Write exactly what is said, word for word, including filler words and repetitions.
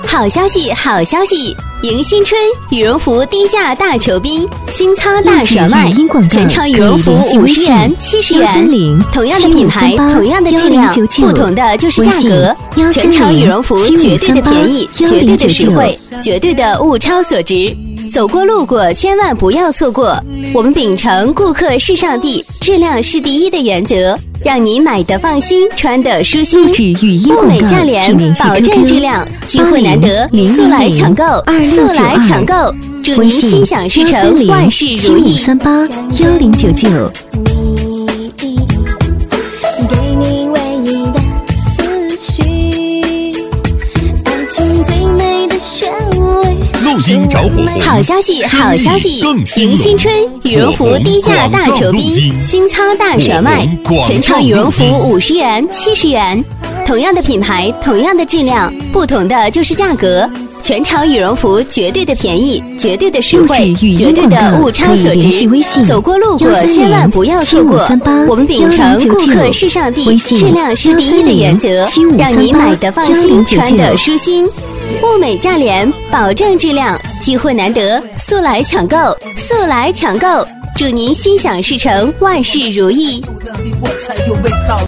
好消息，好消息！迎新春，羽绒服低价大酬宾，新仓大甩卖，全场羽绒服五十元、七十元，同样的品牌，同样的质量，不同的就是价格。全场羽绒服绝对的便宜，绝对的实惠，绝对的物超所值。走过路过，千万不要错过。我们秉承顾客是上帝，质量是第一的原则，让你买得放心，穿得舒心。物美价廉，保证质量，机会难得，速来抢购，速来抢购！祝您心想事成，万事如意。 三八幺零九九。 录音着火红， 好消息，好消息！迎新春，羽绒服低价大酬宾，新仓大甩卖，全场羽绒服五十元、七十元，同样的品牌，同样的质量，不同的就是价格。全场羽绒服绝对的便宜，绝对的实惠，绝对的物超所值。走过路过，千万不要错过。我们秉承顾客是上帝，质量是第一的原则，让你买得放心，穿得舒心。物美价廉，保证质量，机会难得，速来抢购，速来抢购！祝您心想事成，万事如意。